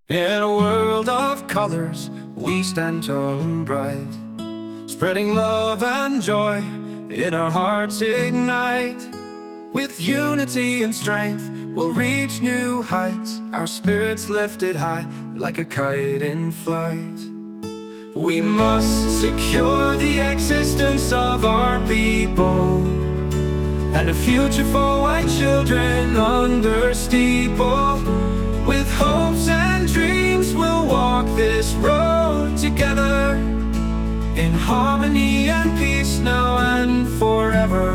In a world of colors, we stand tall and bright, spreading love and joy in our hearts ignite. With unity and strength, we'll reach new heights, our spirits lifted high like a kite in flight. We must secure the existence of our people and a future for white children under steeple. With hopes and dreams, we'll walk this road together, in harmony and peace now and forever.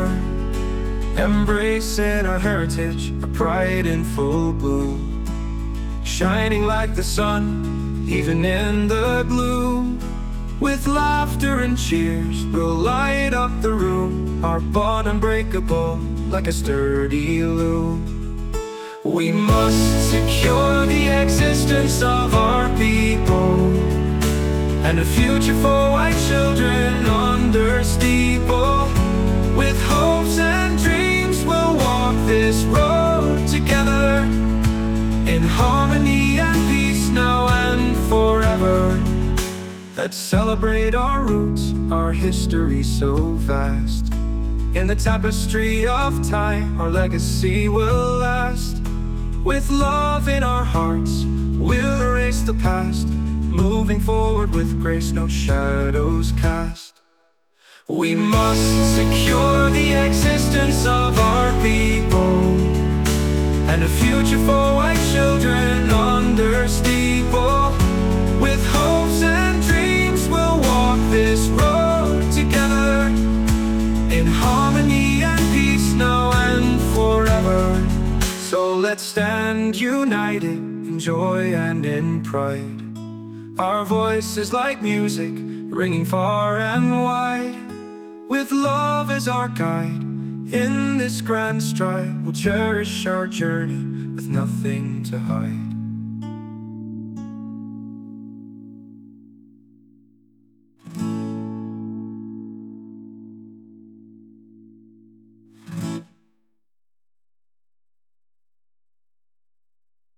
Embracing our heritage, our pride in full bloom, shining like the sun, even in the gloom. With laughter and cheers, we'll light up the room, our bond unbreakable like a sturdy loom. We must secure the existence of our people and a future for white children under steeple. With hopes and dreams, we'll walk this road together, in harmony and peace now and forever. Let's celebrate our roots, our history so vast. In the tapestry of time, our legacy will last. With love in our hearts, we'll erase the past, moving forward with grace, no shadows cast. We must secure the existence of our people and a future for white children under steeple. With hopes and dreams, we'll walk this road together, in harmony and peace now and forever. So let's stand united in joy and in pride, our voices like music ringing far and wide. With love as our guide, in this grand stride, we'll cherish our journey with nothing to hide.